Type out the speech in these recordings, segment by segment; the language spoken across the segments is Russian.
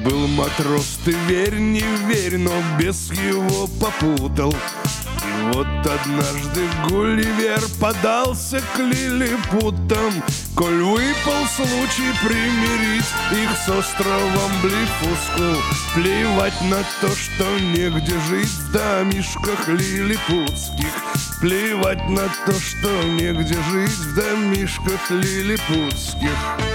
Был матрос, ты верь, не верь, но бес его попутал. И вот однажды Гулливер подался к лилипутам. Коль выпал случай примирить их с островом Блефуску, плевать на то, что негде жить в домишках лилипутских. Плевать на то, что негде жить в домишках лилипутских.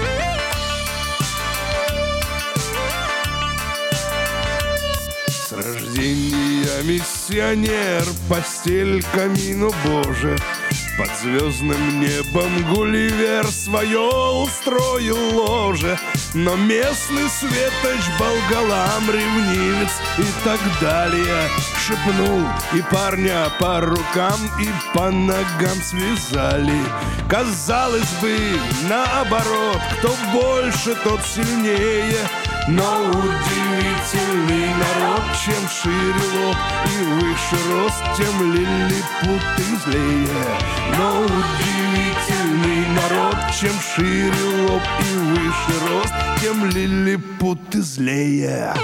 С рождения миссионер, постель камину Боже. Под звездным небом Гулливер свое устроил ложе. Но местный светоч, болгалам, ревнивец и так далее шепнул, и парня по рукам и по ногам связали. Казалось бы, наоборот, кто больше, тот сильнее. Но удивительный народ, чем шире лоб и выше рост, тем лилипуты злее. Но удивительный народ, чем шире лоб и выше рост, тем лилипуты злее.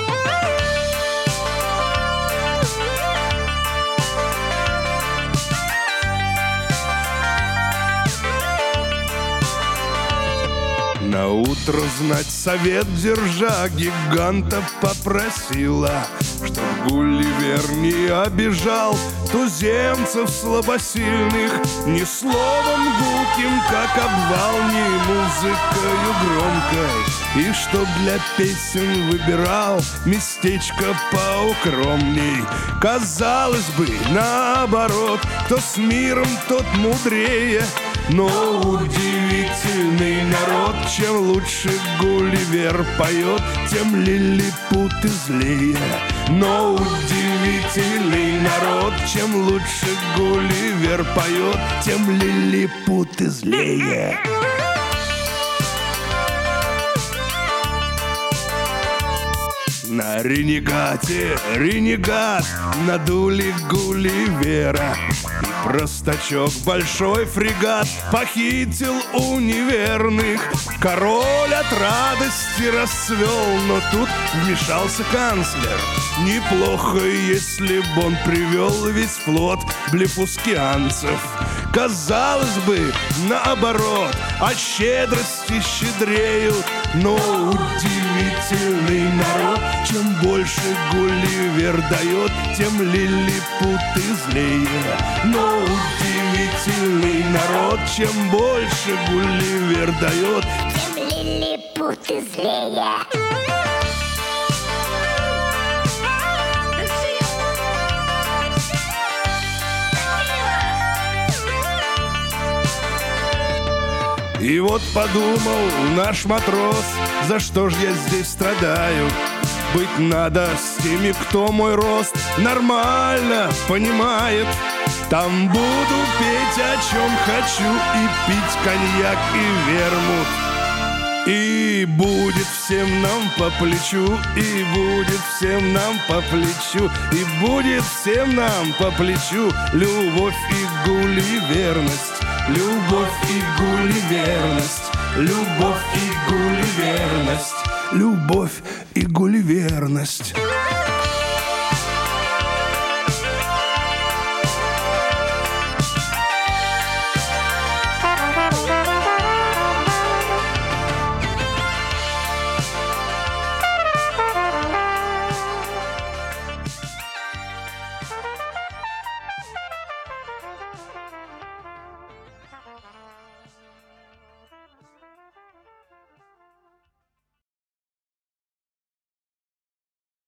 Наутро знать совет держа гиганта попросила, чтоб Гулливер не обижал туземцев слабосильных ни словом гулким, как обвал, ни музыкою громкой, и чтоб для песен выбирал местечко поукромней. Казалось бы, наоборот, кто с миром, тот мудрее. Но удивительный народ, чем лучше Гулливер поет, тем лилипуты злее. Но удивительный народ, чем лучше Гулливер поет, тем лилипуты злее. На ренегате ренегат надули Гулливера, и простачок большой фрегат похитил у неверных. Король от радости расцвел, но тут вмешался канцлер. Неплохо, если б он привел весь флот блефускианцев. Казалось бы, наоборот, от щедрости щедреют. Но удивительный народ, чем больше Гулливер дает, тем лилипуты злее. Но удивительный народ, чем больше Гулливер дает, тем лилипуты злее. И вот подумал наш матрос, за что ж я здесь страдаю? Быть надо с теми, кто мой рост нормально понимает. Там буду петь, о чем хочу, и пить коньяк и вермут. И будет всем нам по плечу, и будет всем нам по плечу, и будет всем нам по плечу любовь и гулливерность. Любовь и гулливерность, любовь и гулливерность, любовь и гулливерность.